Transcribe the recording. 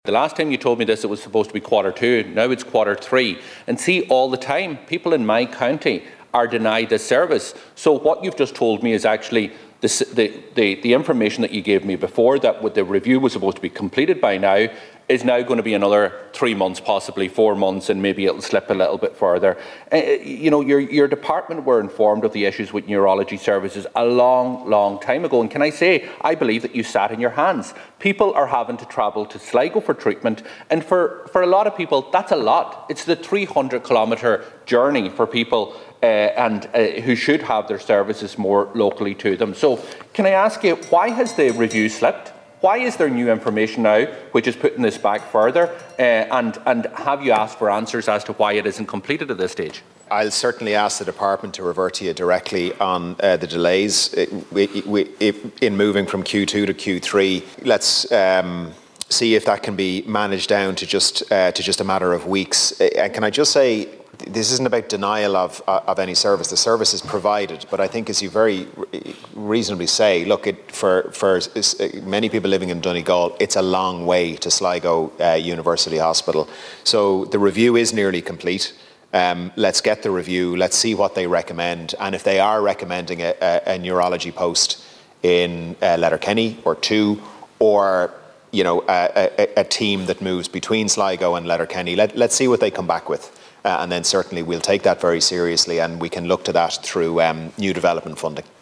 The last time you told me this, it was supposed to be Q2. Now it's Q3. And see, all the time, people in my county are denied this service. So what you've just told me is actually the information that you gave me before, that the review was supposed to be completed by now, is now going to be another 3 months, possibly 4 months, and maybe it'll slip a little bit further. Your department were informed of the issues with neurology services a long time ago. And can I say, I believe that you sat in your hands. People are having to travel to Sligo for treatment, and for a lot of people, that's a lot. It's the 300-kilometre journey for people who should have their services more locally to them. So can I ask you, why has the review slipped? Why is there new information now which is putting this back further? And have you asked for answers as to why it isn't completed at this stage? I'll certainly ask the department to revert to you directly on the delays in moving from Q2 to Q3. Let's see if that can be managed down to just a matter of weeks. And can I just say, this isn't about denial of any service. The service is provided, but I think, as you very reasonably say, look, for many people living in Donegal, it's a long way to Sligo University Hospital. So the review is nearly complete. Let's get the review. Let's see what they recommend, and if they are recommending a neurology post in Letterkenny or two, or a team that moves between Sligo and Letterkenny, let's see what they come back with. And then certainly we'll take that very seriously, and we can look to that through new development funding.